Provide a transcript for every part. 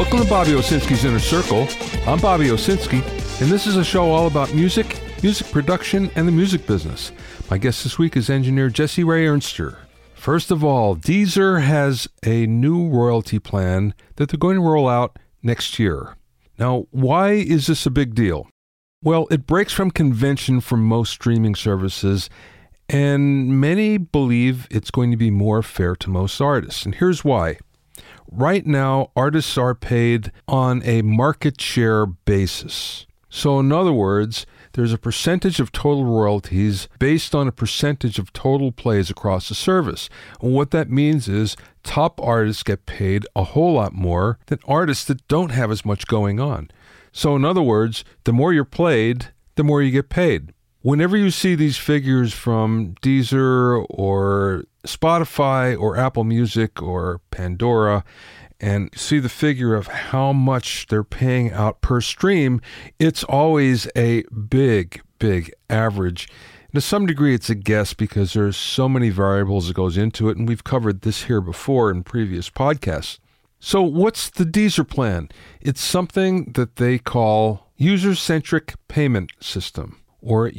Welcome to Bobby Owsinski's Inner Circle. I'm Bobby Owsinski, and this is a show all about music, music production, and the music business. My guest this week is engineer Jesse Ray Ernster. First of all, Deezer has a new royalty plan that they're going to roll out next year. Now, why is this a big deal? Well, it breaks from convention for most streaming services, and many believe it's going to be more fair to most artists. And here's why. Right now, artists are paid on a market share basis. So in other words, there's a percentage of total royalties based on a percentage of total plays across the service. And what that means is top artists get paid a whole lot more than artists that don't have as much going on. So in other words, the more you're played, the more you get paid. Whenever you see these figures from Deezer or Spotify or Apple Music or Pandora and see the figure of how much they're paying out per stream, it's always a big average. And to some degree, it's a guess because there's so many variables that goes into it, and we've covered this here before in previous podcasts. So what's the Deezer plan? It's something that they call User-Centric Payment System, or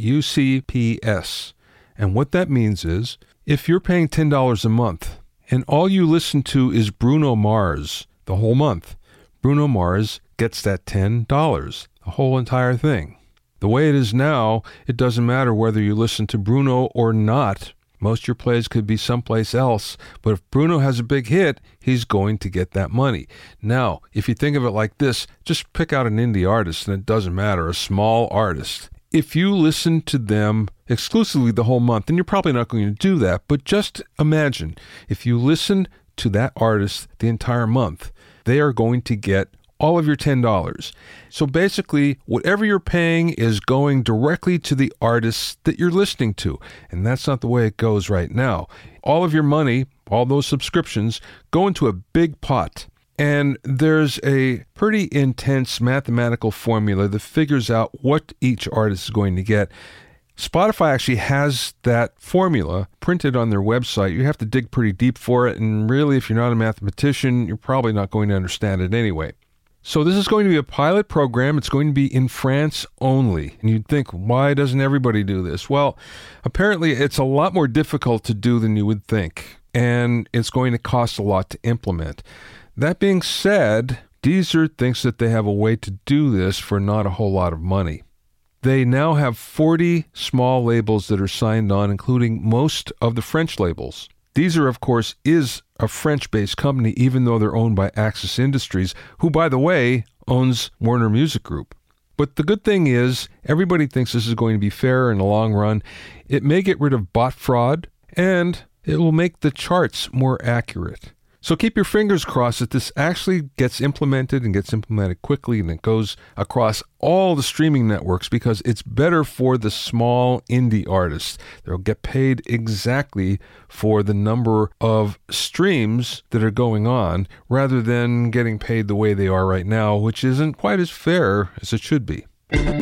UCPS. And what that means is, if you're paying $10 a month, and all you listen to is Bruno Mars the whole month, Bruno Mars gets that $10, the whole entire thing. The way it is now, it doesn't matter whether you listen to Bruno or not. Most of your plays could be someplace else, but if Bruno has a big hit, he's going to get that money. Now, if you think of it like this, just pick out an indie artist, and it doesn't matter, a small artist. If you listen to them exclusively the whole month, and you're probably not going to do that, but just imagine, if you listen to that artist the entire month, they are going to get all of your $10. So basically, whatever you're paying is going directly to the artists that you're listening to, and that's not the way it goes right now. All of your money, all those subscriptions, go into a big pot. And there's a pretty intense mathematical formula that figures out what each artist is going to get. Spotify actually has that formula printed on their website. You have to dig pretty deep for it, and really, if you're not a mathematician, you're probably not going to understand it anyway. So this is going to be a pilot program. It's going to be in France only. And you'd think, why doesn't everybody do this? Well, apparently it's a lot more difficult to do than you would think, and it's going to cost a lot to implement. That being said, Deezer thinks that they have a way to do this for not a whole lot of money. They now have 40 small labels that are signed on, including most of the French labels. Deezer, of course, is a French-based company, even though they're owned by Axis Industries, who, by the way, owns Warner Music Group. But the good thing is, everybody thinks this is going to be fair in the long run. It may get rid of bot fraud, and it will make the charts more accurate. So keep your fingers crossed that this actually gets implemented and gets implemented quickly, and it goes across all the streaming networks, because it's better for the small indie artists. They'll get paid exactly for the number of streams that are going on, rather than getting paid the way they are right now, which isn't quite as fair as it should be.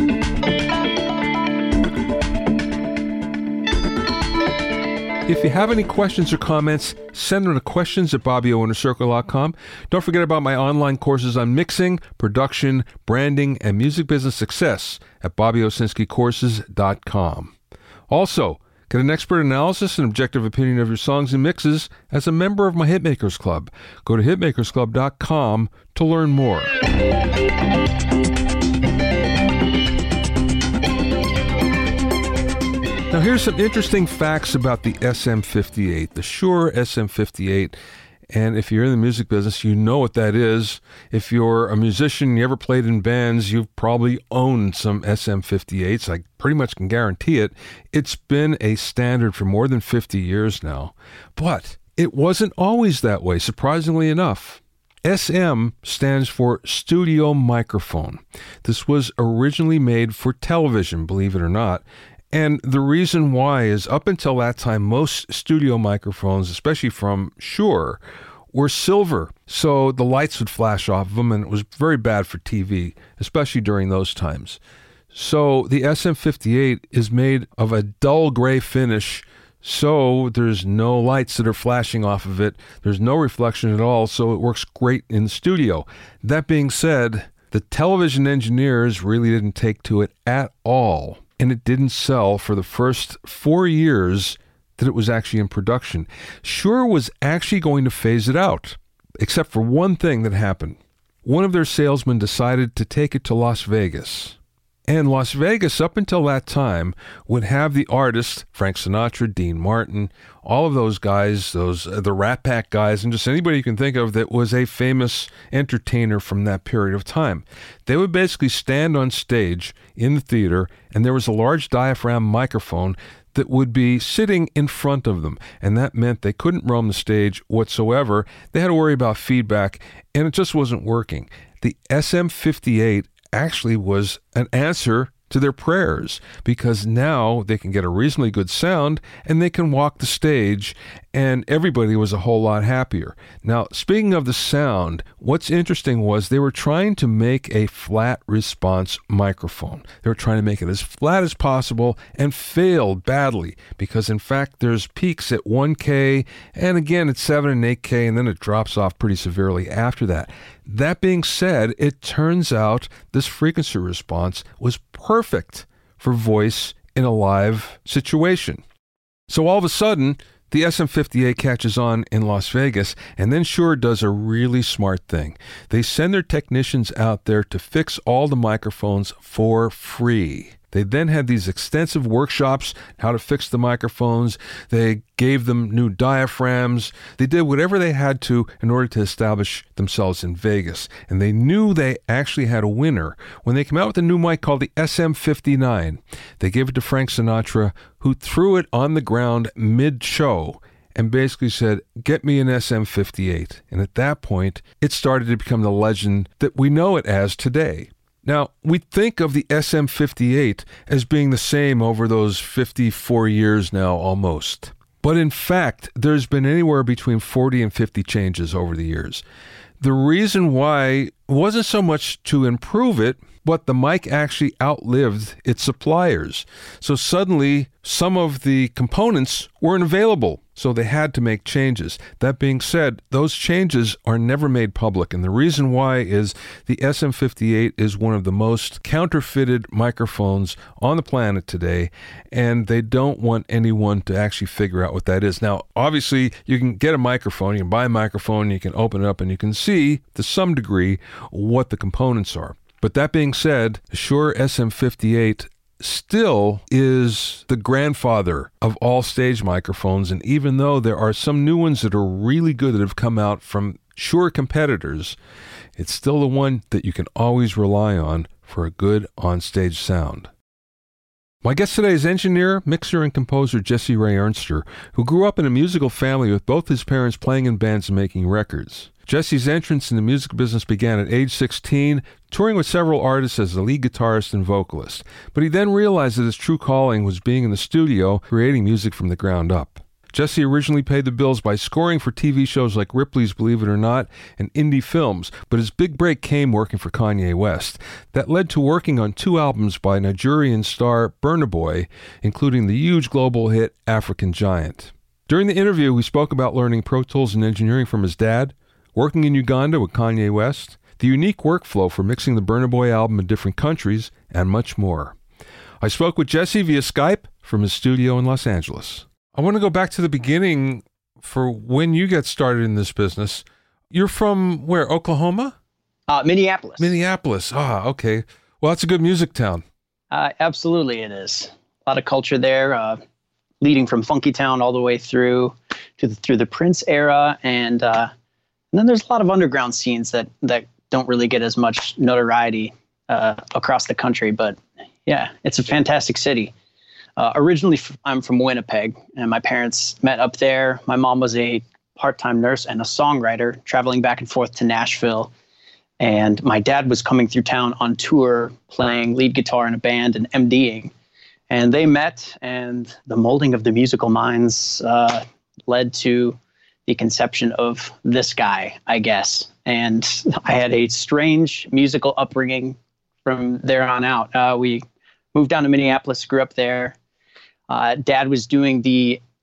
If you have any questions or comments, send them to questions@BobbyOInnerCircle.com. Don't forget about my online courses on mixing, production, branding, and music business success at BobbyOwsinskiCourses.com. Also, get an expert analysis and objective opinion of your songs and mixes as a member of my Hitmakers Club. Go to hitmakersclub.com to learn more. Now here's some interesting facts about the SM58, the Shure SM58. And if you're in the music business, you know what that is. If you're a musician, you ever played in bands, you've probably owned some SM58s. I pretty much can guarantee it. It's been a standard for more than 50 years now. But it wasn't always that way, surprisingly enough. SM stands for studio microphone. This was originally made for television, believe it or not. And the reason why is, up until that time, most studio microphones, especially from Shure, were silver. So the lights would flash off of them, and it was very bad for TV, especially during those times. So the SM58 is made of a dull gray finish, So there's no lights that are flashing off of it. There's no reflection at all, so it works great in the studio. That being said, the television engineers really didn't take to it at all, and it didn't sell for the first 4 years that it was actually in production. Shure was actually going to phase it out, except for one thing that happened. One of their salesmen decided to take it to Las Vegas. And Las Vegas, up until that time, would have the artists, Frank Sinatra, Dean Martin, all of those guys, the Rat Pack guys, and just anybody you can think of that was a famous entertainer from that period of time. They would basically stand on stage in the theater, and there was a large diaphragm microphone that would be sitting in front of them. And that meant they couldn't roam the stage whatsoever. They had to worry about feedback, and it just wasn't working. The SM58 actually was an answer to their prayers, because now they can get a reasonably good sound and they can walk the stage, and everybody was a whole lot happier. Now, speaking of the sound, what's interesting was they were trying to make a flat response microphone. They were trying to make it as flat as possible and failed badly, because in fact there's peaks at 1K and again at 7 and 8K, and then it drops off pretty severely after that. That being said, it turns out this frequency response was perfect for voice in a live situation. So all of a sudden, the SM58 catches on in Las Vegas, and then Shure does a really smart thing. They send their technicians out there to fix all the microphones for free. They then had these extensive workshops, how to fix the microphones. They gave them new diaphragms. They did whatever they had to in order to establish themselves in Vegas. And they knew they actually had a winner when they came out with a new mic called the SM59. They gave it to Frank Sinatra, who threw it on the ground mid-show and basically said, "Get me an SM58." And at that point, it started to become the legend that we know it as today. Now, we think of the SM58 as being the same over those 54 years now almost. But in fact, there's been anywhere between 40 and 50 changes over the years. The reason why wasn't so much to improve it, but the mic actually outlived its suppliers. So suddenly, some of the components weren't available, so they had to make changes. That being said, those changes are never made public, and the reason why is the SM58 is one of the most counterfeited microphones on the planet today, and they don't want anyone to actually figure out what that is. Now, obviously, you can get a microphone, you can buy a microphone, you can open it up, and you can see, to some degree, what the components are. But that being said, the Shure SM58 still is the grandfather of all stage microphones, and even though there are some new ones that are really good that have come out from Shure competitors, it's still the one that you can always rely on for a good on-stage sound. My guest today is engineer, mixer, and composer Jesse Ray Ernster, who grew up in a musical family with both his parents playing in bands and making records. Jesse's entrance in the music business began at age 16, touring with several artists as the lead guitarist and vocalist. But he then realized that his true calling was being in the studio, creating music from the ground up. Jesse originally paid the bills by scoring for TV shows like Ripley's Believe It or Not and indie films, but his big break came working for Kanye West. That led to working on 2 albums by Nigerian star Burna Boy, including the huge global hit African Giant. During the interview, we spoke about learning Pro Tools and engineering from his dad, working in Uganda with Kanye West, the unique workflow for mixing the Burna Boy album in different countries, and much more. I spoke with Jesse via Skype from his studio in Los Angeles. I want to go back to the beginning for when you got started in this business. You're from where, Oklahoma? Minneapolis. Minneapolis. Okay. Well, that's a good music town. Absolutely it is. A lot of culture there, leading from Funky Town all the way through the Prince era, and then there's a lot of underground scenes that don't really get as much notoriety across the country. But yeah, it's a fantastic city. Originally, I'm from Winnipeg, and my parents met up there. My mom was a part-time nurse and a songwriter, traveling back and forth to Nashville. And my dad was coming through town on tour, playing lead guitar in a band and MDing. And they met, and the molding of the musical minds led to the conception of this guy, I guess. And I had a strange musical upbringing from there on out. We moved down to Minneapolis, grew up there. Dad was doing the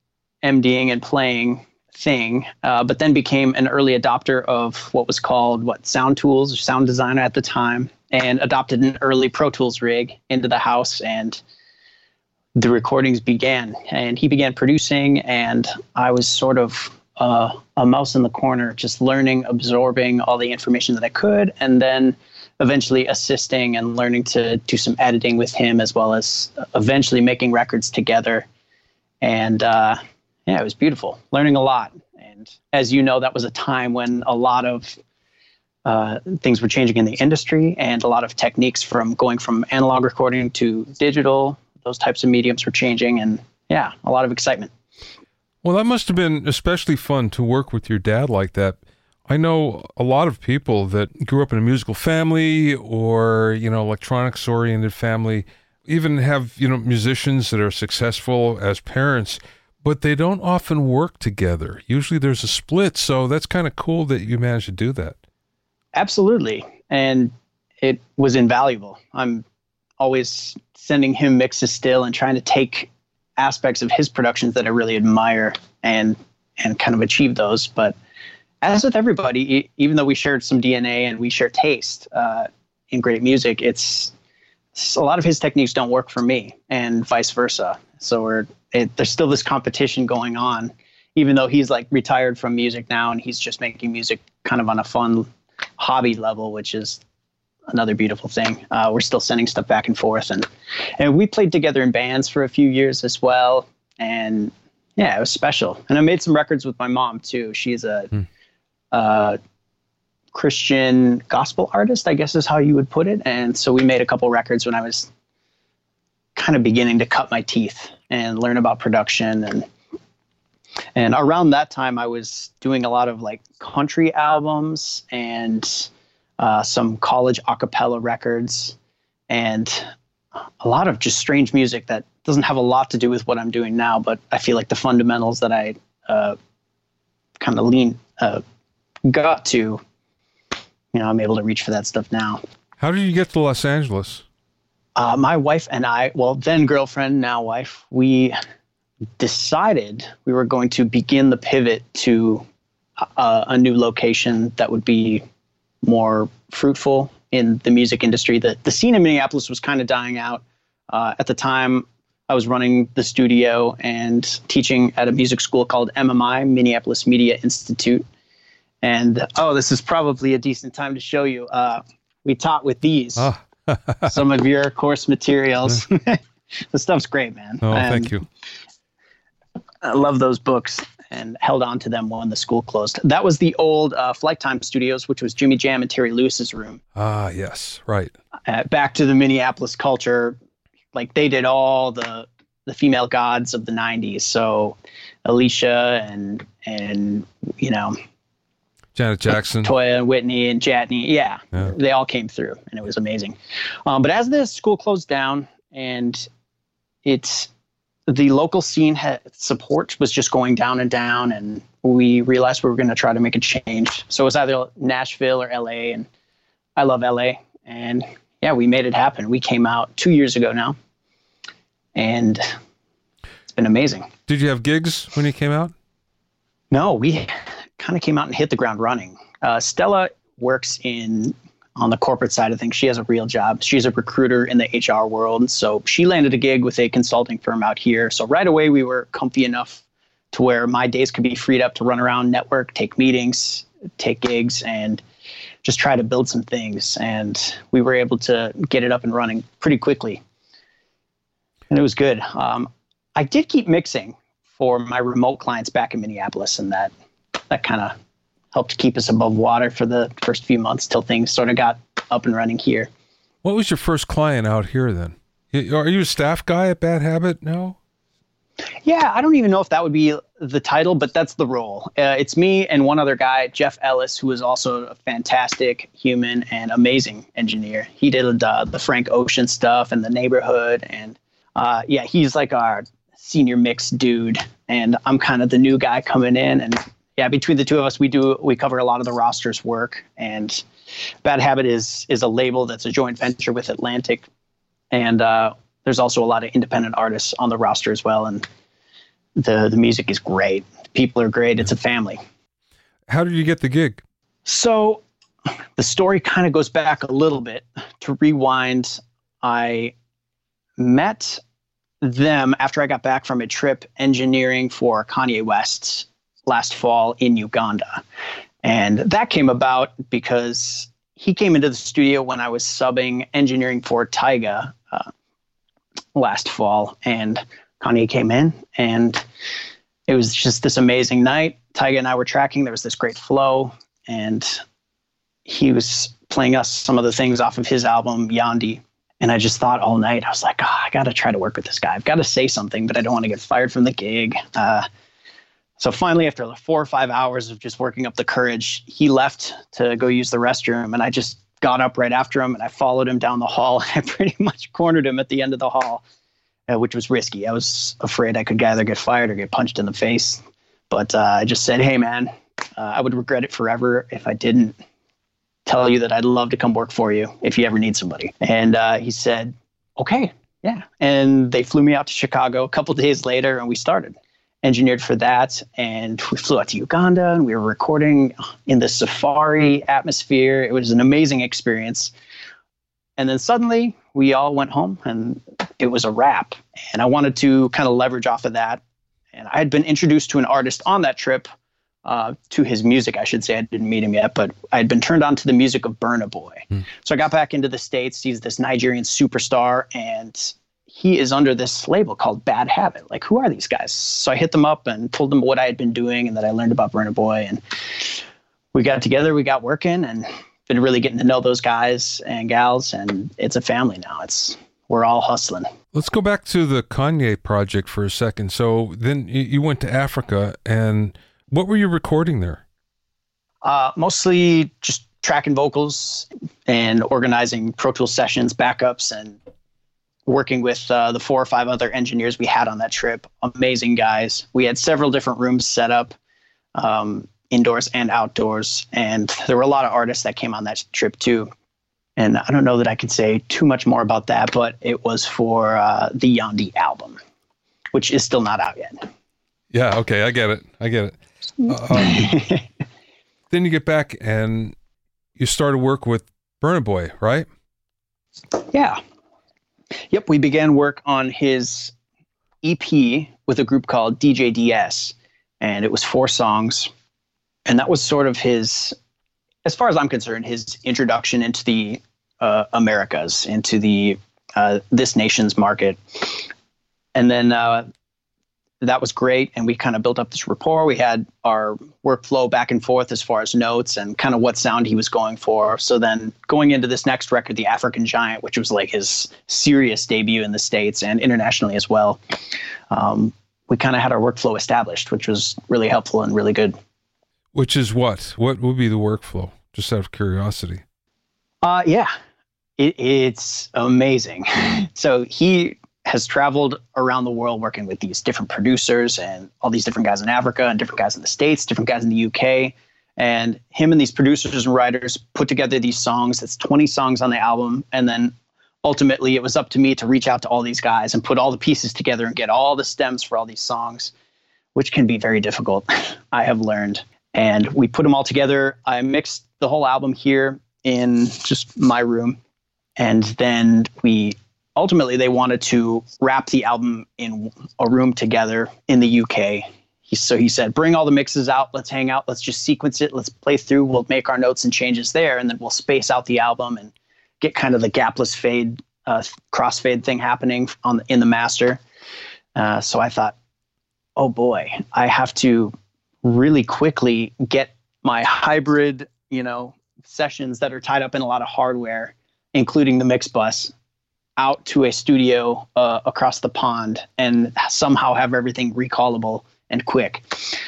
MDing and playing thing, but then became an early adopter of what was called Sound Tools or Sound Designer at the time, and adopted an early Pro Tools rig into the house, and the recordings began. And he began producing, and I was sort of a mouse in the corner, just learning, absorbing all the information that I could, and then eventually assisting and learning to do some editing with him, as well as eventually making records together. And it was beautiful, learning a lot. And as you know, that was a time when a lot of things were changing in the industry, and a lot of techniques from going from analog recording to digital, those types of mediums were changing, and a lot of excitement. Well, that must have been especially fun to work with your dad like that. I know a lot of people that grew up in a musical family or, electronics-oriented family, even have, musicians that are successful as parents, but they don't often work together. Usually there's a split, so that's kind of cool that you managed to do that. Absolutely, and it was invaluable. I'm always sending him mixes still and trying to take aspects of his productions that I really admire and kind of achieve those. But as with everybody, even though we shared some DNA and we share taste in great music, it's a lot of his techniques don't work for me, and vice versa. So there's still this competition going on, even though he's like retired from music now and he's just making music kind of on a fun hobby level, which is another beautiful thing. We're still sending stuff back and forth, and we played together in bands for a few years as well. And it was special. And I made some records with my mom too. She's a Christian gospel artist, I guess is how you would put it. And so we made a couple records when I was kind of beginning to cut my teeth and learn about production. And around that time, I was doing a lot of like country albums and some college a cappella records, and a lot of just strange music that doesn't have a lot to do with what I'm doing now, but I feel like the fundamentals that I kind of got to, I'm able to reach for that stuff now. How did you get to Los Angeles? My wife and I, then girlfriend, now wife, we decided we were going to begin the pivot to a new location that would be more fruitful in the music industry. The scene in Minneapolis was kind of dying out. At the time, I was running the studio and teaching at a music school called MMI, Minneapolis Media Institute. And, this is probably a decent time to show you. We taught with these, some of your course materials. The stuff's great, man. Oh, thank you. I love those books and held on to them when the school closed. That was the old Flight Time Studios, which was Jimmy Jam and Terry Lewis's room. Ah, yes, right. Back to the Minneapolis culture, like they did all the female gods of the 90s. So Alicia and Janet Jackson, Toya and Whitney and Jatney. Yeah, they all came through, and it was amazing. But as the school closed down and the local scene support was just going down and down, and we realized we were going to try to make a change. So it was either Nashville or LA, and I love LA. And we made it happen. We came out 2 years ago now, and it's been amazing. Did you have gigs when you came out? No, we kind of came out and hit the ground running. Stella works on the corporate side of things. She has a real job. She's a recruiter in the HR world. So she landed a gig with a consulting firm out here. So right away we were comfy enough to where my days could be freed up to run around, network, take meetings, take gigs, and just try to build some things. And we were able to get it up and running pretty quickly. And it was good. I did keep mixing for my remote clients back in Minneapolis, and that kind of helped keep us above water for the first few months till things sort of got up and running here. What was your first client out here then? Are you a staff guy at Bad Habit now? Yeah, I don't even know if that would be the title, but that's the role. It's me and one other guy, Jeff Ellis, who is also a fantastic human and amazing engineer. He did the Frank Ocean stuff and The Neighborhood. And he's like our senior mix dude. And I'm kind of the new guy coming in. And between the two of us, we cover a lot of the roster's work. And Bad Habit is a label that's a joint venture with Atlantic. And there's also a lot of independent artists on the roster as well. And the music is great. People are great. It's a family. How did you get the gig? So the story kind of goes back a little bit. To rewind, I met them after I got back from a trip engineering for Kanye West last fall in Uganda. And that came about because he came into the studio when I was subbing engineering for Tyga last fall. And Kanye came in, and it was just this amazing night. Tyga and I were tracking. There was this great flow, and he was playing us some of the things off of his album, Yandi. And I just thought all night, I was like, I got to try to work with this guy. I've got to say something, but I don't want to get fired from the gig. So finally, after 4 or 5 hours of just working up the courage, he left to go use the restroom. And I just got up right after him, and I followed him down the hall. I pretty much cornered him at the end of the hall, which was risky. I was afraid I could either get fired or get punched in the face. But I just said, hey, man, I would regret it forever if I didn't tell you that I'd love to come work for you if you ever need somebody. And he said, okay, yeah. And they flew me out to Chicago a couple of days later, and we started. Engineered for that, and we flew out to Uganda, and we were recording in the safari atmosphere. It was an amazing experience. And then suddenly we all went home, and it was a wrap. And I wanted to kind of leverage off of that. And I had been introduced to an artist on that trip, to his music, I should say. I didn't meet him yet, but I had been turned on to the music of Burna Boy. So I got back into the States. He's this Nigerian superstar, and he is under this label called Bad Habit. Like, who are these guys? So I hit them up and told them what I had been doing and that I learned about Burna Boy. And we got together, we got working, and been really getting to know those guys and gals. And it's a family now. We're all hustling. Let's go back to the Kanye project for a second. So then you went to Africa, and what were you recording there? Mostly just tracking vocals and organizing Pro Tools sessions, backups, and working with the 4 or 5 other engineers we had on that trip. Amazing guys. We had several different rooms set up, indoors and outdoors. And there were a lot of artists that came on that trip too. And I don't know that I can say too much more about that, but it was for the Yandi album, which is still not out yet. Yeah, okay, I get it. Then you get back and you started work with Burna Boy, right? Yeah. Yep, we began work on his EP with a group called DJDS, and it was 4 songs. And that was sort of his, as far as I'm concerned, his introduction into the Americas, into the this nation's market. And then that was great, and we kind of built up this rapport. We had our workflow back and forth as far as notes and kind of what sound he was going for. So then going into this next record, The African Giant, which was like his serious debut in the States and internationally as well, we kind of had our workflow established, which was really helpful and really good. Which is what? What would be the workflow? Just out of curiosity. Yeah, it's amazing. So he has traveled around the world working with these different producers and all these different guys in Africa and different guys in the States, different guys in the UK. And him and these producers and writers put together these songs. It's 20 songs on the album. And then ultimately it was up to me to reach out to all these guys and put all the pieces together and get all the stems for all these songs, which can be very difficult, I have learned. And we put them all together. I mixed the whole album here in just my room. And then ultimately, they wanted to wrap the album in a room together in the UK. So he said, bring all the mixes out. Let's hang out. Let's just sequence it. Let's play through. We'll make our notes and changes there. And then we'll space out the album and get kind of the gapless fade, crossfade thing happening in the master. So I thought, oh boy, I have to really quickly get my hybrid, sessions that are tied up in a lot of hardware, including the mix bus, out to a studio across the pond and somehow have everything recallable and quick.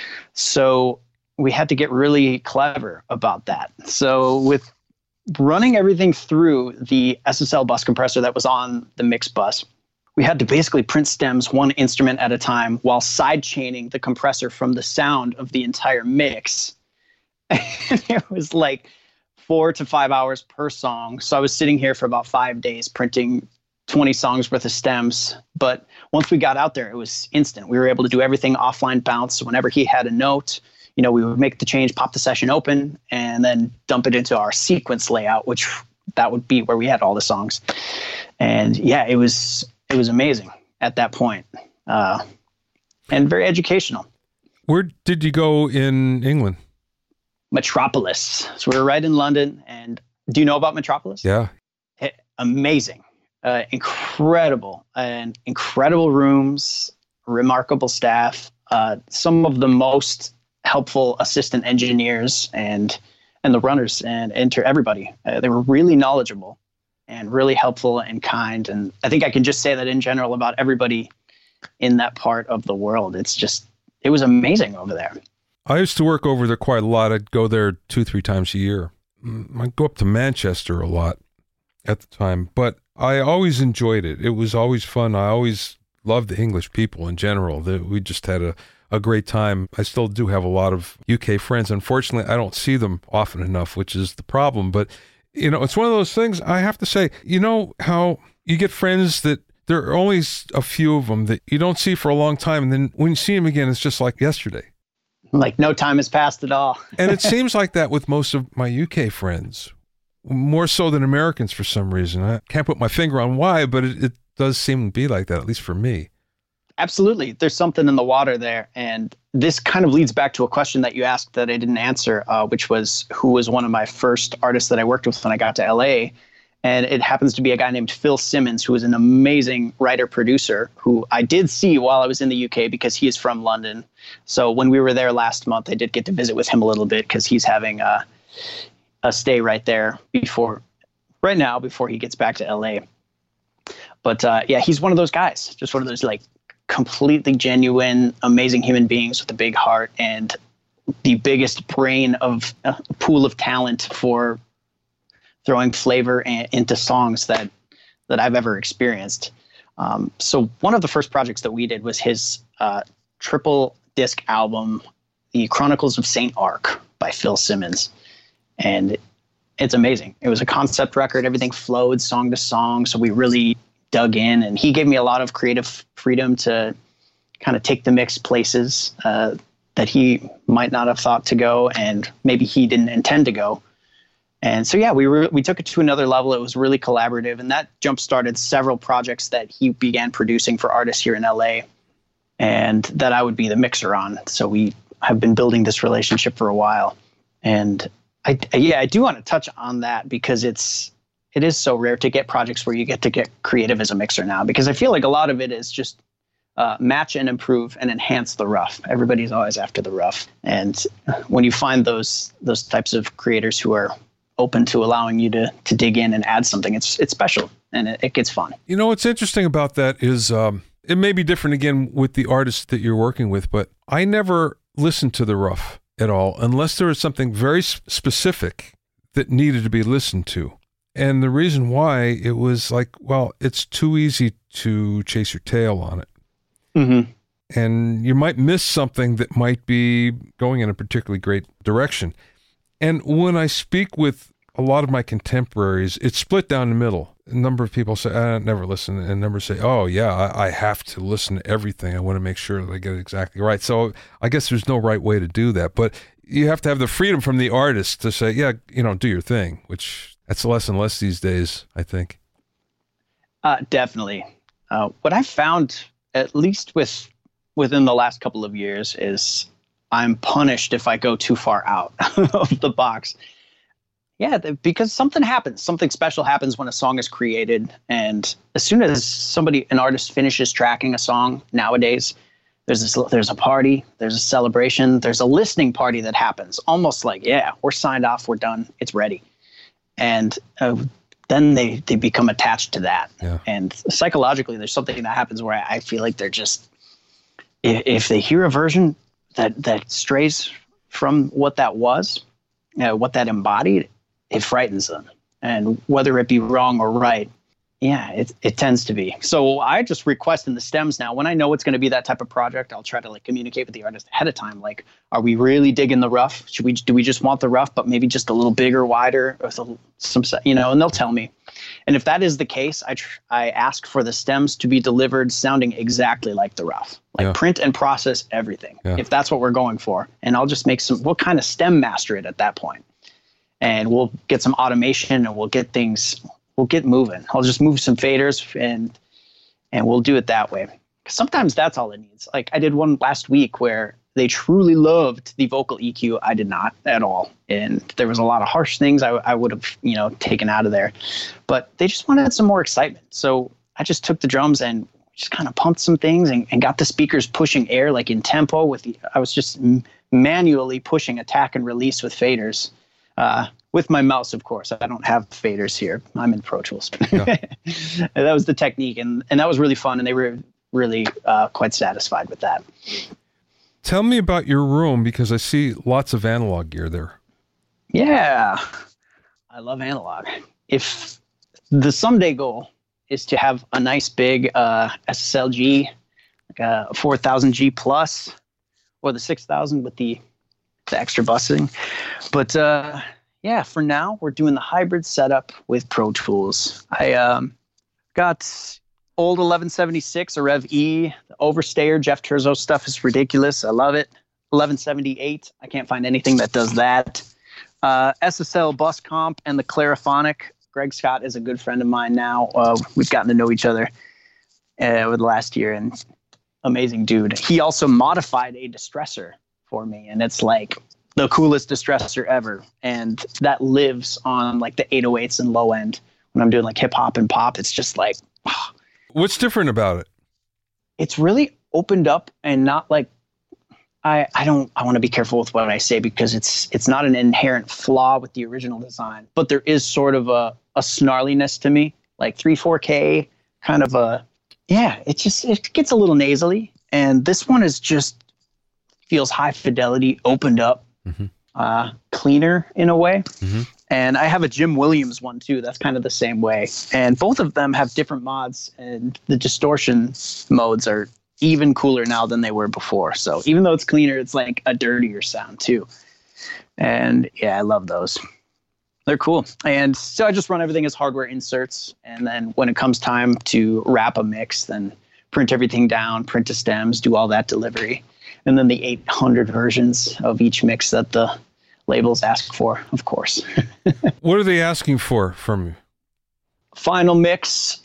So we had to get really clever about that. So with running everything through the SSL bus compressor that was on the mix bus, we had to basically print stems 1 instrument at a time while side chaining the compressor from the sound of the entire mix. And it was like 4 to 5 hours per song. So I was sitting here for about 5 days printing 20 songs worth of stems. But once we got out there, it was instant. We were able to do everything offline bounce. So whenever he had a note, we would make the change, pop the session open, and then dump it into our sequence layout, which that would be where we had all the songs. And yeah, it was amazing at that point, and very educational. Where did you go in England? Metropolis. So we were right in London. And do you know about Metropolis? Yeah. Amazing. Incredible rooms, remarkable staff, some of the most helpful assistant engineers and the runners and everybody. They were really knowledgeable and really helpful and kind. And I think I can just say that in general about everybody in that part of the world. It was amazing over there. I used to work over there quite a lot. I'd go there 2-3 times a year. I'd go up to Manchester a lot at the time, but I always enjoyed it. It was always fun. I always loved the English people in general. We just had a great time. I still do have a lot of UK friends. Unfortunately, I don't see them often enough, which is the problem. But, it's one of those things I have to say, how you get friends that there are only a few of them that you don't see for a long time. And then when you see them again, it's just like yesterday. Like no time has passed at all. And it seems like that with most of my UK friends, more so than Americans for some reason. I can't put my finger on why, but it does seem to be like that, at least for me. Absolutely. There's something in the water there. And this kind of leads back to a question that you asked that I didn't answer, which was who was one of my first artists that I worked with when I got to LA. And it happens to be a guy named Phil Simmons, who is an amazing writer-producer who I did see while I was in the UK because he is from London. So when we were there last month, I did get to visit with him a little bit because he's having a stay right there before he gets back to LA. But yeah, he's one of those guys, just one of those like completely genuine, amazing human beings with a big heart and the biggest brain of a pool of talent for throwing flavor into songs that I've ever experienced. So one of the first projects that we did was his triple disc album, The Chronicles of St. Arc by Phil Simmons. And it's amazing. It was a concept record. Everything flowed song to song. So we really dug in, and he gave me a lot of creative freedom to kind of take the mix places that he might not have thought to go, and maybe he didn't intend to go. And so, yeah, we took it to another level. It was really collaborative, and that jump-started several projects that he began producing for artists here in LA, and that I would be the mixer on. So we have been building this relationship for a while. And I do want to touch on that because it is so rare to get projects where you get to get creative as a mixer now, because I feel like a lot of it is just match and improve and enhance the rough. Everybody's always after the rough. And when you find those types of creators who are open to allowing you to dig in and add something, it's special and it gets fun. What's interesting about that is it may be different again with the artists that you're working with, but I never listened to the rough at all unless there was something very specific that needed to be listened to. And the reason why, it was like, well, it's too easy to chase your tail on it. Mm-hmm. And you might miss something that might be going in a particularly great direction. And when I speak with a lot of my contemporaries, it's split down the middle. A number of people say, I never listen. And a number say, oh, yeah, I have to listen to everything. I want to make sure that I get it exactly right. So I guess there's no right way to do that. But you have to have the freedom from the artist to say, yeah, do your thing, which that's less and less these days, I think. Definitely. What I've found, at least within the last couple of years, is I'm punished if I go too far out of the box. Yeah, because something happens. Something special happens when a song is created. And as soon as an artist finishes tracking a song nowadays, there's a party, there's a celebration, there's a listening party that happens. Almost like, yeah, we're signed off, we're done, it's ready. And then they become attached to that. Yeah. And psychologically, there's something that happens where I feel like they're just, if they hear a version that strays from what that was, what that embodied, it frightens them. And whether it be wrong or right, Yeah, it tends to be. So I just request in the stems now. When I know it's going to be that type of project, I'll try to like communicate with the artist ahead of time. Like, are we really digging the rough? Do we just want the rough, but maybe just a little bigger, wider, or some, and they'll tell me. And if that is the case, I ask for the stems to be delivered sounding exactly like the rough, like print and process everything. Yeah. If that's what we're going for, and I'll just we'll kind of stem master it at that point, and we'll get some automation and we'll get moving. I'll just move some faders and we'll do it that way. Sometimes that's all it needs. Like I did one last week where they truly loved the vocal EQ. I did not at all. And there was a lot of harsh things I would have, taken out of there, but they just wanted some more excitement. So I just took the drums and just kind of pumped some things and got the speakers pushing air, like in tempo I was just manually pushing attack and release with faders. With my mouse, of course. I don't have faders here. I'm in Pro Tools. Yeah. That was the technique, and that was really fun, and they were really quite satisfied with that. Tell me about your room, because I see lots of analog gear there. Yeah, I love analog. If the someday goal is to have a nice big SSL-G, like a 4000G plus, or the 6000 with the extra busing. But yeah, for now, we're doing the hybrid setup with Pro Tools. I got old 1176, a Rev E, the Overstayer, Jeff Turzo stuff is ridiculous. I love it. 1178, I can't find anything that does that. SSL bus comp and the Clariphonic. Greg Scott is a good friend of mine now. We've gotten to know each other over the last year, and amazing dude. He also modified a distressor for me, and it's like the coolest distressor ever, and that lives on like the 808s and low end when I'm doing like hip hop and pop. It's just like what's different about it? It's really opened up, and not like I want to be careful with what I say, because it's not an inherent flaw with the original design, but there is sort of a snarliness to me, like 3-4K kind of it gets a little nasally, and this one is just feels high fidelity, opened up, cleaner in a way. Mm-hmm. And I have a Jim Williams one too. That's kind of the same way. And both of them have different mods, and the distortion modes are even cooler now than they were before. So even though it's cleaner, it's like a dirtier sound too. And yeah, I love those. They're cool. And so I just run everything as hardware inserts. And then when it comes time to wrap a mix, then print everything down, print to stems, do all that delivery. And then the 800 versions of each mix that the labels ask for, of course. What are they asking for from you? Final mix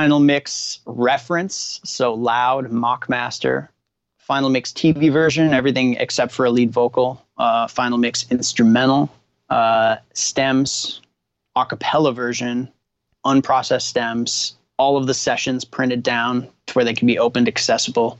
reference, so loud, mock master. Final mix TV version, everything except for a lead vocal. Final mix instrumental, stems, acapella version, unprocessed stems, all of the sessions printed down to where they can be opened, accessible.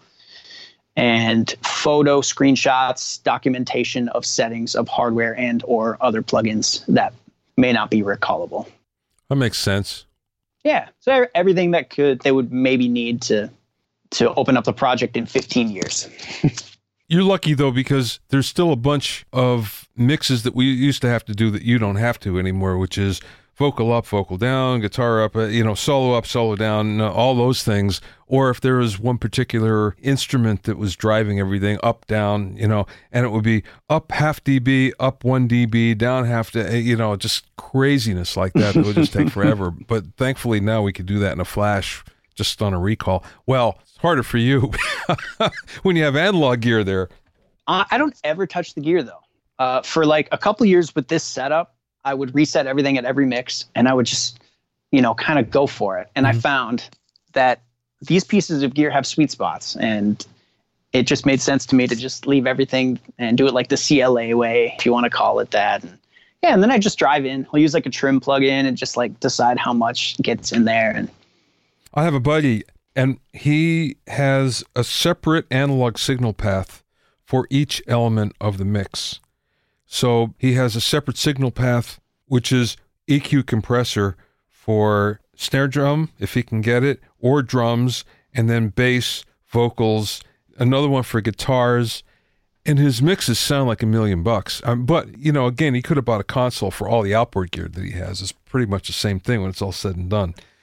And photo screenshots, documentation of settings of hardware and or other plugins that may not be recallable. That makes sense. Yeah. So everything that they would maybe need to open up the project in 15 years. You're lucky though, because there's still a bunch of mixes that we used to have to do that you don't have to anymore, which is vocal up, vocal down, guitar up, solo up, solo down, all those things. Or if there was one particular instrument that was driving everything up, down, and it would be up half dB, up 1 dB, down half, just craziness like that. It would just take forever. But thankfully now we could do that in a flash, just on a recall. Well, it's harder for you when you have analog gear there. I don't ever touch the gear though. For like a couple years with this setup, I would reset everything at every mix, and I would just, kind of go for it. And I found that these pieces of gear have sweet spots, and it just made sense to me to just leave everything and do it like the CLA way, if you want to call it that. And then I just drive in. I'll use like a trim plug-in and just like decide how much gets in there. And I have a buddy, and he has a separate analog signal path for each element of the mix. So he has a separate signal path, which is EQ compressor for snare drum, if he can get it, or drums, and then bass, vocals, another one for guitars, and his mixes sound like $1 million. But, again, he could have bought a console for all the outboard gear that he has. It's pretty much the same thing when it's all said and done.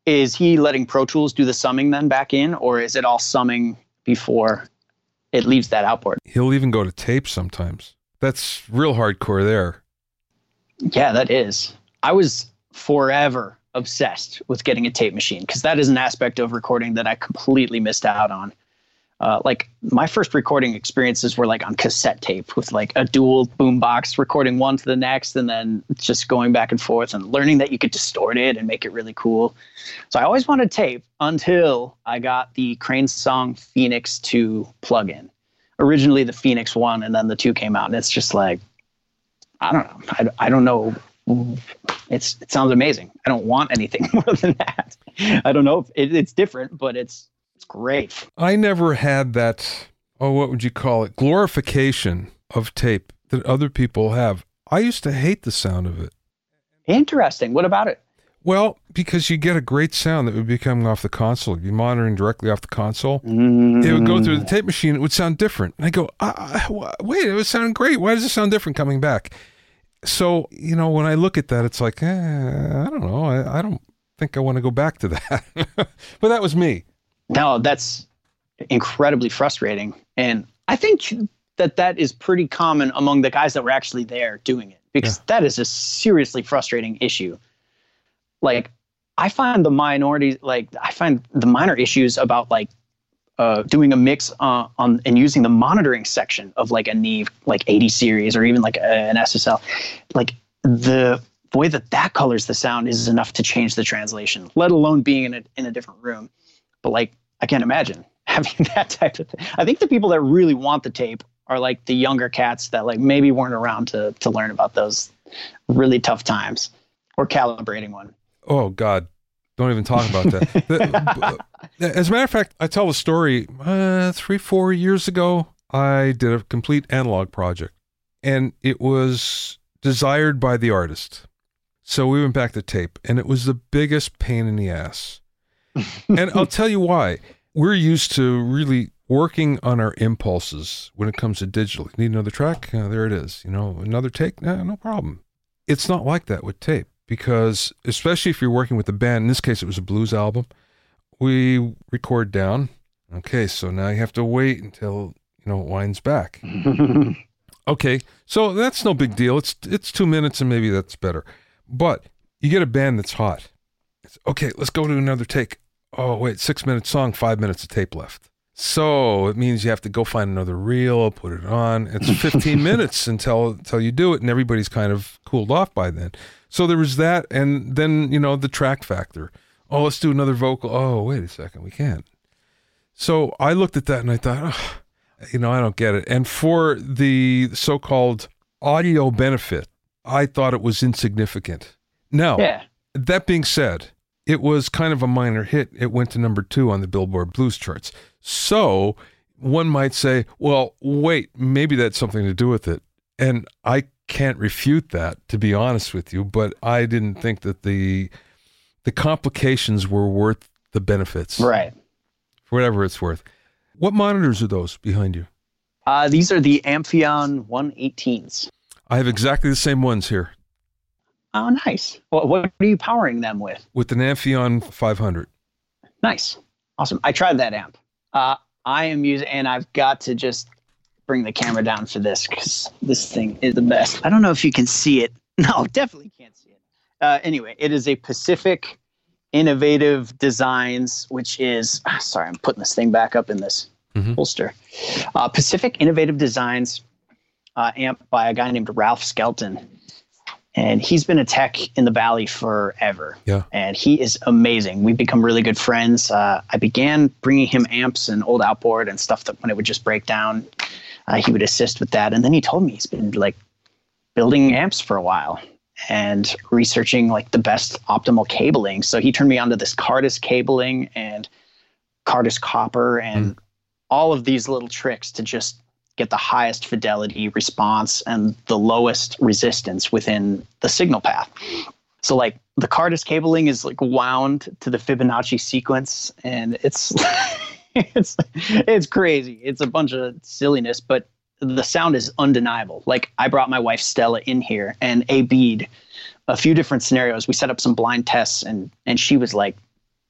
Is he letting Pro Tools do the summing then back in, or is it all summing before it leaves that outboard? He'll even go to tape sometimes. That's real hardcore there. Yeah, that is. I was forever obsessed with getting a tape machine because that is an aspect of recording that I completely missed out on. Like my first recording experiences were like on cassette tape with like a dual boombox, recording one to the next, and then just going back and forth and learning that you could distort it and make it really cool. So I always wanted tape until I got the Cranesong Phoenix 2 plugin. Originally the Phoenix 1 and then the 2 came out, and it's just like, I don't know. I don't know. It sounds amazing. I don't want anything more than that. I don't know if it's different, but it's great. I never had that, what would you call it, glorification of tape that other people have. I used to hate the sound of it. Interesting. What about it? Well, because you get a great sound that would be coming off the console. You'd be monitoring directly off the console. It would go through the tape machine. It would sound different. And I go, wait, it was sounding great. Why does it sound different coming back? So, when I look at that, it's like, I don't know. I don't think I want to go back to that. But that was me. No, that's incredibly frustrating. And I think that is pretty common among the guys that were actually there doing it, because that is a seriously frustrating issue. Like, I find the minor issues about doing a mix on and using the monitoring section of like a Neve like 80 series or even like an SSL, like the way that colors the sound is enough to change the translation, let alone being in a different room. But like, I can't imagine having that type of thing. I think the people that really want the tape are like the younger cats that like maybe weren't around to learn about those really tough times or calibrating one. Oh God, don't even talk about that. As a matter of fact, I tell the story 3-4 years ago, I did a complete analog project and it was desired by the artist. So we went back to tape and it was the biggest pain in the ass. And I'll tell you why. We're used to really working on our impulses when it comes to digital. You need another track? There it is. Another take? No problem. It's not like that with tape, because especially if you're working with a band, in this case it was a blues album, we record down. Okay, so now you have to wait until, it winds back. Okay, so that's no big deal. It's 2 minutes and maybe that's better. But you get a band that's hot. It's, okay, let's go to another take. Oh, wait, 6-minute song, 5 minutes of tape left. So it means you have to go find another reel, put it on. It's 15 minutes until you do it, and everybody's kind of cooled off by then. So there was that, and then, the track factor. Oh, let's do another vocal. Oh, wait a second, we can't. So I looked at that and I thought, I don't get it. And for the so-called audio benefit, I thought it was insignificant. Now, that being said, it was kind of a minor hit. It went to number 2 on the Billboard Blues charts. So one might say, well, wait, maybe that's something to do with it. And I can't refute that, to be honest with you, but I didn't think that the complications were worth the benefits. Right. For whatever it's worth. What monitors are those behind you? These are the Amphion 118s. I have exactly the same ones here. Oh, nice. Well, what are you powering them with? With an Amphion 500. Nice. Awesome. I tried that amp. I am using, and I've got to just bring the camera down for this because this thing is the best. I don't know if you can see it. No, definitely can't see it. Anyway, it is a Pacific Innovative Designs, which is, sorry, I'm putting this thing back up in this holster. Pacific Innovative Designs amp by a guy named Ralph Skelton. And he's been a tech in the Valley forever. Yeah. And he is amazing. We've become really good friends. I began bringing him amps and old outboard and stuff that when it would just break down, he would assist with that. And then he told me he's been like building amps for a while and researching like the best optimal cabling. So he turned me onto this Cardus cabling and Cardus copper and all of these little tricks to just get the highest fidelity response and the lowest resistance within the signal path. So like the Cardus cabling is like wound to the Fibonacci sequence, and it's it's crazy. It's a bunch of silliness, but the sound is undeniable. Like I brought my wife Stella in here and A-B'd a few different scenarios. We set up some blind tests and she was like,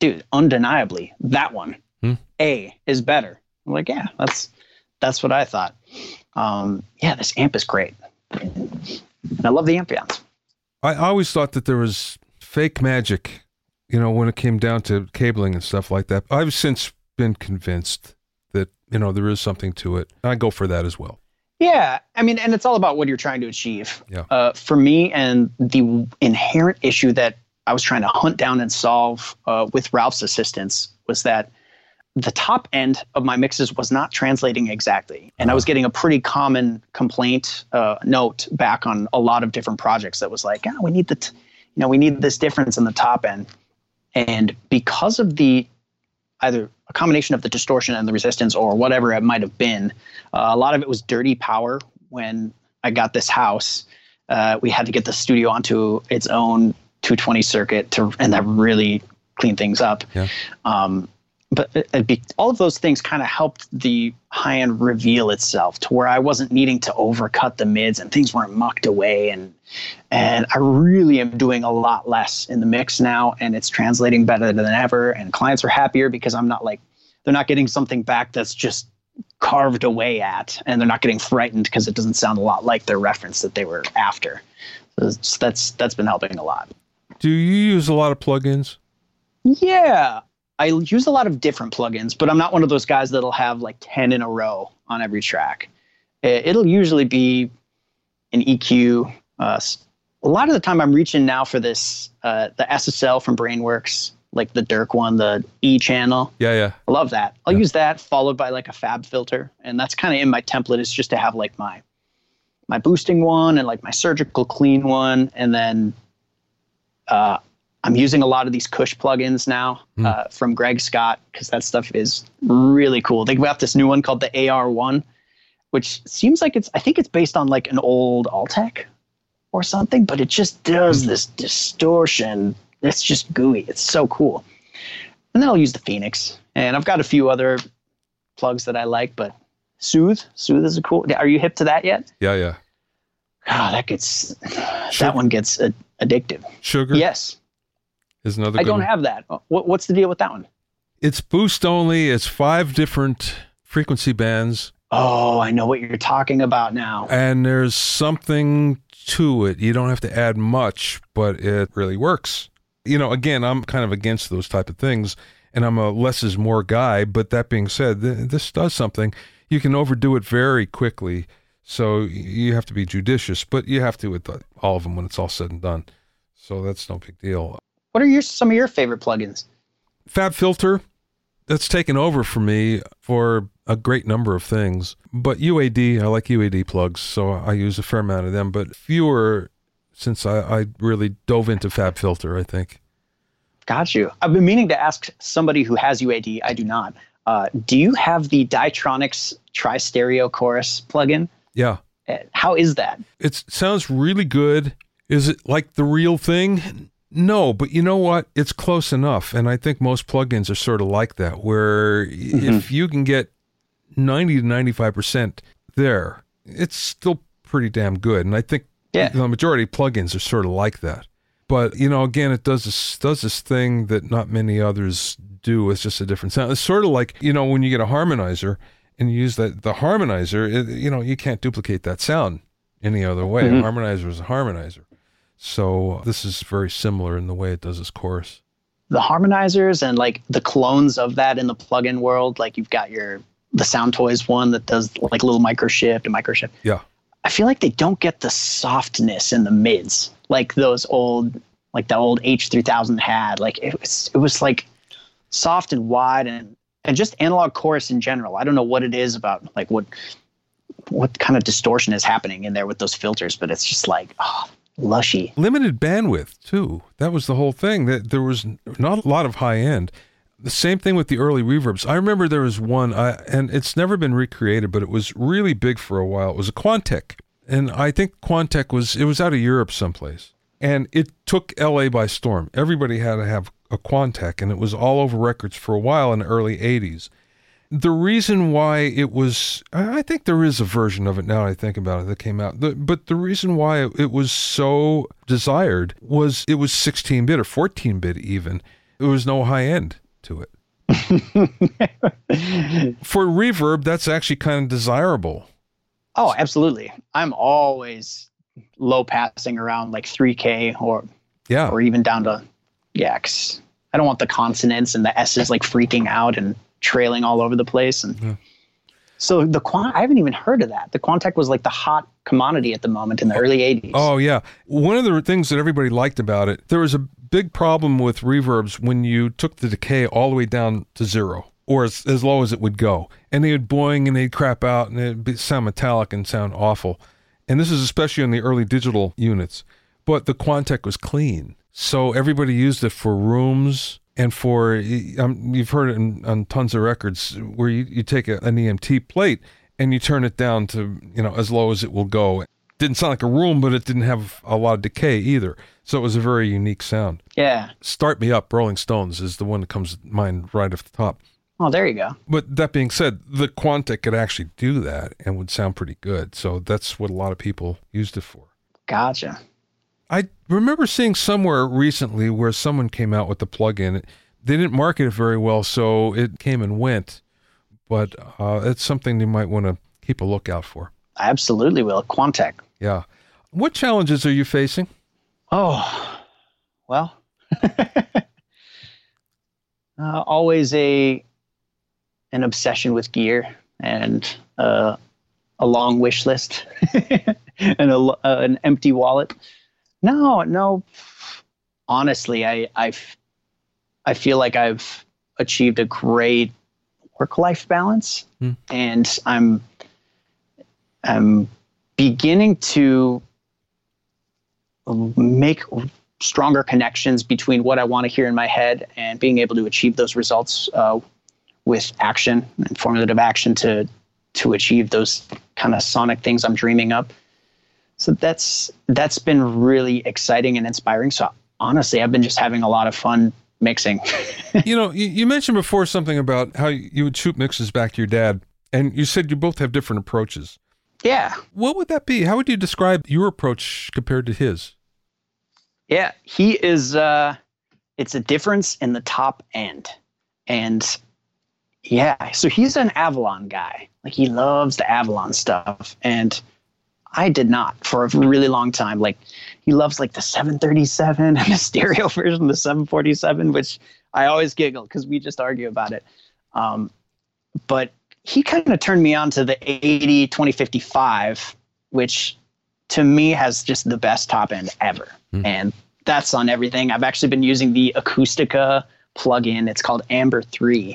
dude, undeniably, that one, A, is better. I'm like, yeah, that's what I thought. Yeah, this amp is great. And I love the ambiance. I always thought that there was fake magic, when it came down to cabling and stuff like that. I've since been convinced that, there is something to it. I go for that as well. Yeah. I mean, and it's all about what you're trying to achieve. Yeah. For me, and the inherent issue that I was trying to hunt down and solve with Ralph's assistance was that the top end of my mixes was not translating exactly. And I was getting a pretty common complaint note back on a lot of different projects that was like, we need we need this difference in the top end. And because of either a combination of the distortion and the resistance or whatever it might have been, a lot of it was dirty power. When I got this house, we had to get the studio onto its own 220 circuit and that really cleaned things up. Yeah. But all of those things kind of helped the high end reveal itself to where I wasn't needing to overcut the mids and things weren't mucked away. And I really am doing a lot less in the mix now, and it's translating better than ever. And clients are happier because they're not getting something back that's just carved away at, and they're not getting frightened because it doesn't sound a lot like their reference that they were after. So that's been helping a lot. Do you use a lot of plugins? Yeah. I use a lot of different plugins, but I'm not one of those guys that'll have like 10 in a row on every track. It'll usually be an EQ. A lot of the time I'm reaching now for this, the SSL from Brainworks, like the Dirk one, the E channel. Yeah. I love that. I'll use that followed by like a Fab filter. And that's kind of in my template, is just to have like my boosting one and like my surgical clean one. And then, I'm using a lot of these Kush plugins now from Greg Scott, because that stuff is really cool. They've got this new one called the AR1, which seems like I think it's based on like an old Altec or something, but it just does this distortion. It's just gooey. It's so cool. And then I'll use the Phoenix. And I've got a few other plugs that I like, but Soothe is a cool. Are you hip to that yet? Yeah. Oh, that one gets addictive. Sugar? Yes. Is another I don't have that. What's the deal with that one? It's boost only. It's 5 different frequency bands. Oh, I know what you're talking about now. And there's something to it. You don't have to add much, but it really works. Again, I'm kind of against those type of things, and I'm a less is more guy. But that being said, this does something. You can overdo it very quickly, so you have to be judicious, but you have to with all of them when it's all said and done. So that's no big deal. What are some of your favorite plugins? Fab Filter, that's taken over for me for a great number of things. But UAD, I like UAD plugs, so I use a fair amount of them, but fewer since I really dove into Fab Filter, I think. Got you. I've been meaning to ask somebody who has UAD. I do not. Do you have the Ditronics Tri-Stereo Chorus plugin? Yeah. How is that? It sounds really good. Is it like the real thing? No, but you know what? It's close enough. And I think most plugins are sort of like that, where if you can get 90 to 95% there, it's still pretty damn good. And I think the majority of plugins are sort of like that. But, again, it does this thing that not many others do. It's just a different sound. It's sort of like, when you get a harmonizer and you use the harmonizer, you can't duplicate that sound any other way. A harmonizer is a harmonizer. So this is very similar in the way it does its chorus. The harmonizers and like the clones of that in the plugin world, like you've got the Sound Toys one that does like a little micro shift. Yeah. I feel like they don't get the softness in the mids like those old, like the old H3000 had. Like it was like soft and wide and just analog chorus in general. I don't know what it is about like what kind of distortion is happening in there with those filters, but it's just like, lushy. Limited bandwidth, too. That was the whole thing. That there was not a lot of high end. The same thing with the early reverbs. I remember there was one, and it's never been recreated, but it was really big for a while. It was a Quantec. And I think Quantec was out of Europe someplace. And it took LA by storm. Everybody had to have a Quantec, and it was all over records for a while in the early 80s. The reason why it was, I think there is a version of it now I think about it that came out, but the reason why it was so desired was it was 16-bit or 14-bit even, There was no high end to it. For reverb, that's actually kind of desirable. Oh, absolutely. I'm always low passing around like 3K or even down to, 'cause I don't want the consonants and the S's like freaking out and trailing all over the place. And so I haven't even heard of that. The Quantec was like the hot commodity at the moment in the early 80s. Oh, yeah. One of the things that everybody liked about it, there was a big problem with reverbs when you took the decay all the way down to 0, or as low as it would go. And they would boing and they'd crap out and it'd sound metallic and sound awful. And this is especially in the early digital units. But the Quantec was clean. So everybody used it for rooms and for, you've heard it on tons of records where you take an EMT plate and you turn it down to, as low as it will go. It didn't sound like a room, but it didn't have a lot of decay either. So it was a very unique sound. Yeah. Start Me Up, Rolling Stones is the one that comes to mind right off the top. Oh, there you go. But that being said, the Quantec could actually do that and would sound pretty good. So that's what a lot of people used it for. Gotcha. I remember seeing somewhere recently where someone came out with the plug-in. They didn't market it very well, so it came and went. But it's something you might want to keep a lookout for. I absolutely will. Quantec. Yeah. What challenges are you facing? Oh, well, always an obsession with gear and a long wish list and an empty wallet. No. Honestly, I feel like I've achieved a great work-life balance, and I'm beginning to make stronger connections between what I want to hear in my head and being able to achieve those results with action and formulative action to achieve those kind of sonic things I'm dreaming up. So that's been really exciting and inspiring. So honestly, I've been just having a lot of fun mixing. You mentioned before something about how you would shoot mixes back to your dad, and you said you both have different approaches. Yeah. What would that be? How would you describe your approach compared to his? Yeah, he is, it's a difference in the top end. And yeah, so he's an Avalon guy. Like he loves the Avalon stuff. And I did not for a really long time. Like he loves like the 737 and the stereo version of the 747, which I always giggle because we just argue about it. But he kind of turned me on to the 80-2055, which to me has just the best top end ever. And that's on everything. I've actually been using the Acoustica plugin. It's called Amber 3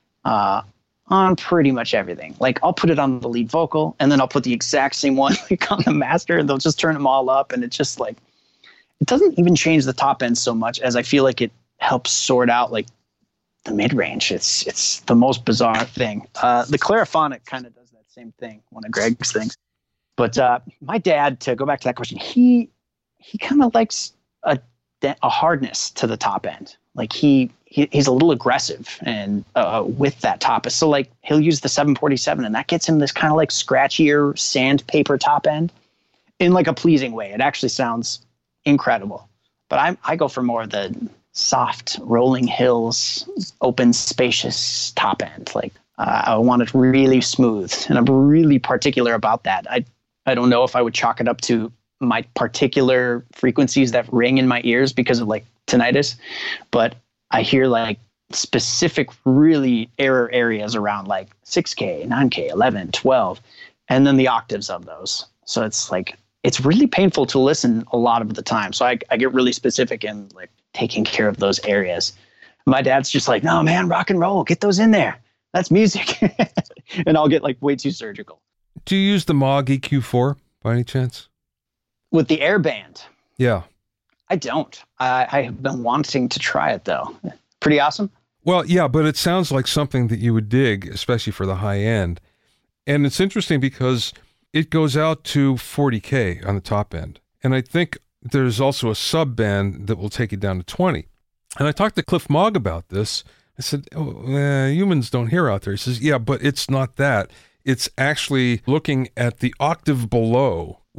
on pretty much everything. Like I'll put it on the lead vocal and then I'll put the exact same one like on the master and they'll just turn them all up. And it's just like, it doesn't even change the top end so much as I feel like it helps sort out like the mid-range. It's the most bizarre thing. The Clariphonic kind of does that same thing, one of Greg's things. But my dad, to go back to that question, he kind of likes a hardness to the top end. Like he's a little aggressive and with that top. So like he'll use the 747 and that gets him this kind of like scratchier sandpaper top end in like a pleasing way. It actually sounds incredible. But I go for more of the soft rolling hills, open, spacious top end. Like I want it really smooth, and I'm really particular about that. I don't know if I would chalk it up to my particular frequencies that ring in my ears because of like tinnitus, but I hear like specific really error areas around like 6K, 9K, 11, 12, and then the octaves of those. So it's like, it's really painful to listen a lot of the time. So I get really specific in like taking care of those areas. My dad's just like, no, man, rock and roll, get those in there. That's music. And I'll get like way too surgical. Do you use the Moog EQ4 by any chance? With the Airband? Yeah. I don't. I have been wanting to try it though. Pretty awesome. Well, yeah, but it sounds like something that you would dig, especially for the high end. And it's interesting because it goes out to 40K on the top end. And I think there's also a sub band that will take it down to 20. And I talked to Cliff Mogg about this. I said, humans don't hear out there. He says, yeah, but it's not that. It's actually looking at the octave below,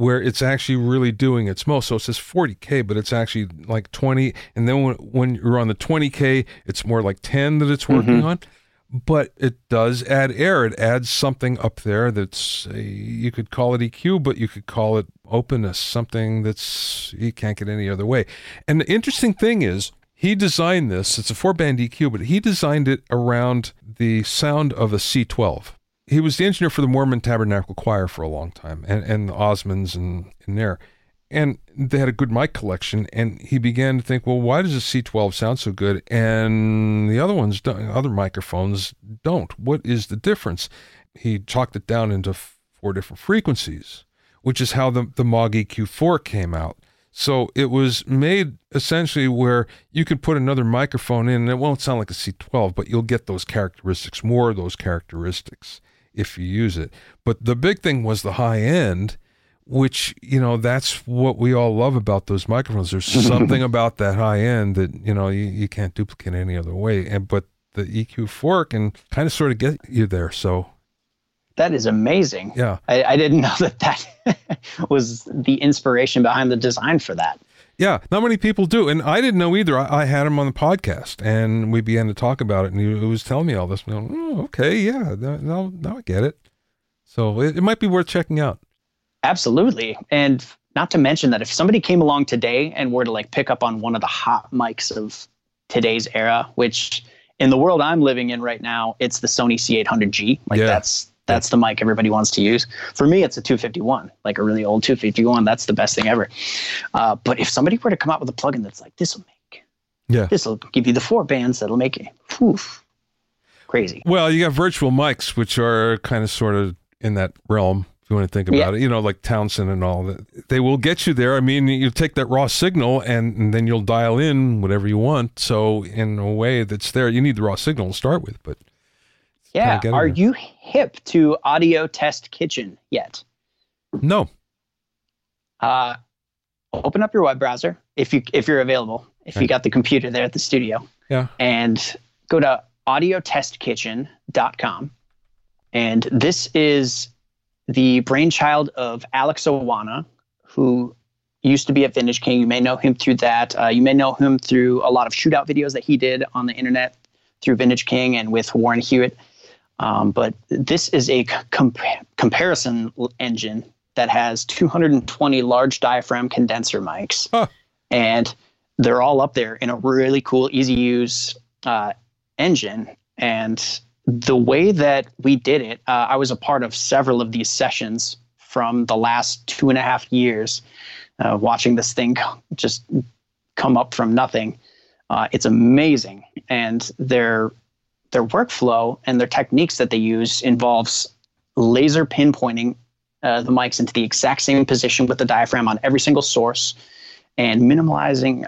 where it's actually really doing its most. So it says 40K, but it's actually like 20. And then when you're on the 20K, it's more like 10 that it's working on. But it does add air. It adds something up there that's, you could call it EQ, but you could call it openness, something that's, you can't get any other way. And the interesting thing is, he designed this, it's a 4-band EQ, but he designed it around the sound of a C12. He was the engineer for the Mormon Tabernacle Choir for a long time, and the Osmonds and there. And they had a good mic collection, and he began to think, well, why does a C12 sound so good and the other ones don't, other microphones don't? What is the difference? He chalked it down into 4 different frequencies, which is how the Moog EQ4 came out. So it was made essentially where you could put another microphone in, and it won't sound like a C12, but you'll get those characteristics, more of those characteristics if you use it. But the big thing was the high end, which, that's what we all love about those microphones. There's something about that high end that, you can't duplicate any other way. But the EQ4 can kind of sort of get you there. So that is amazing. Yeah. I didn't know that was the inspiration behind the design for that. Yeah, not many people do. And I didn't know either. I had him on the podcast, and we began to talk about it, and he was telling me all this. And I'm, oh, okay, yeah, now I get it. So it might be worth checking out. Absolutely. And not to mention that if somebody came along today and were to like pick up on one of the hot mics of today's era, which in the world I'm living in right now, it's the Sony C800G. That's the mic everybody wants to use. For me, it's a 251, like a really old 251. That's the best thing ever. But if somebody were to come out with a plugin that's like, this will give you the 4 bands that'll make it crazy. Well, you got virtual mics, which are kind of sort of in that realm, if you want to think about it, like Townsend and all that. They will get you there. I mean, you take that raw signal and then you'll dial in whatever you want. So in a way that's there, you need the raw signal to start with, but yeah. Are you hip to Audio Test Kitchen yet? No. Open up your web browser if you're available, if you got the computer there at the studio. Yeah. And go to audiotestkitchen.com. And this is the brainchild of Alex Owana, who used to be at Vintage King. You may know him through that. You may know him through a lot of shootout videos that he did on the internet through Vintage King and with Warren Hewitt. But this is a comparison engine that has 220 large diaphragm condenser mics. Huh. And they're all up there in a really cool, easy use engine. And the way that we did it, I was a part of several of these sessions from the last 2.5 years, watching this thing just come up from nothing. It's amazing. And their workflow and their techniques that they use involves laser pinpointing the mics into the exact same position with the diaphragm on every single source and minimizing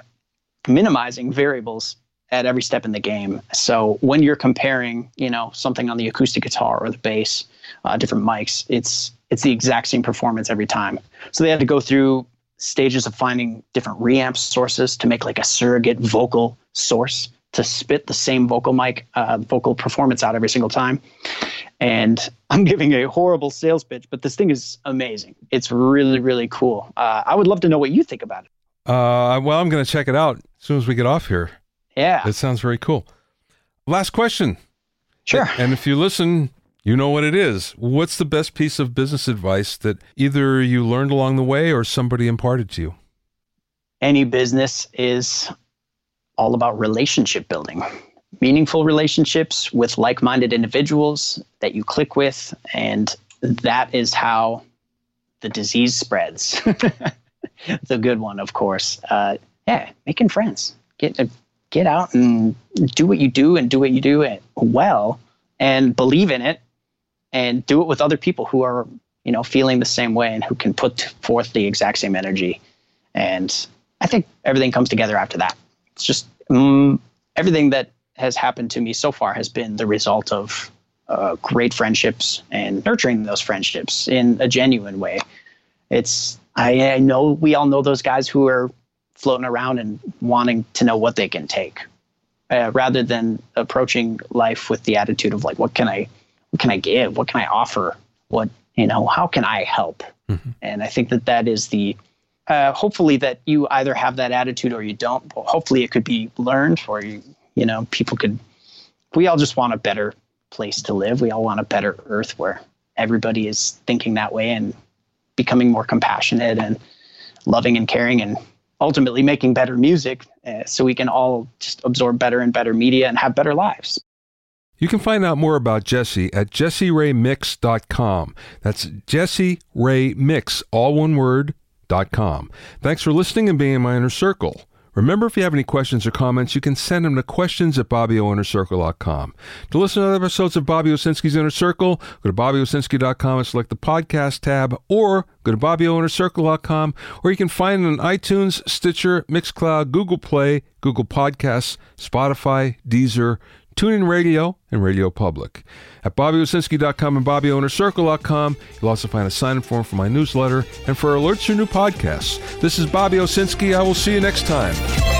variables at every step in the game. So when you're comparing, something on the acoustic guitar or the bass, different mics, it's the exact same performance every time. So they had to go through stages of finding different reamp sources to make like a surrogate vocal source to spit the same vocal performance out every single time. And I'm giving a horrible sales pitch, but this thing is amazing. It's really, really cool. I would love to know what you think about it. Well, I'm going to check it out as soon as we get off here. Yeah. It sounds very cool. Last question. Sure. And if you listen, you know what it is. What's the best piece of business advice that either you learned along the way or somebody imparted to you? Any business is all about relationship building, meaningful relationships with like-minded individuals that you click with. And that is how the disease spreads. It's a good one, of course. Making friends. Get out and do what you do and do what you do well and believe in it and do it with other people who are, feeling the same way and who can put forth the exact same energy. And I think everything comes together after that. It's just everything that has happened to me so far has been the result of great friendships and nurturing those friendships in a genuine way. I know we all know those guys who are floating around and wanting to know what they can take, rather than approaching life with the attitude of like, what can I give? What can I offer? What how can I help? Mm-hmm. And I think that is the, hopefully that you either have that attitude or you don't. But hopefully it could be learned, or we all just want a better place to live. We all want a better earth where everybody is thinking that way and becoming more compassionate and loving and caring, and ultimately making better music so we can all just absorb better and better media and have better lives. You can find out more about Jesse at jesseraymix.com. That's jesseraymix, all one word, .com. Thanks for listening and being in my inner circle. Remember, if you have any questions or comments, you can send them to questions@BobbyOInnerCircle.com. To listen to other episodes of Bobby Owsinski's Inner Circle, go to BobbyOwsinski.com and select the podcast tab, or go to BobbyOInnerCircle.com, or you can find it on iTunes, Stitcher, Mixcloud, Google Play, Google Podcasts, Spotify, Deezer, TuneIn Radio, and Radio Public. At BobbyOwsinski.com and BobbyOInnerCircle.com, you'll also find a sign-in form for my newsletter and for alerts for new podcasts. This is Bobby Owsinski. I will see you next time.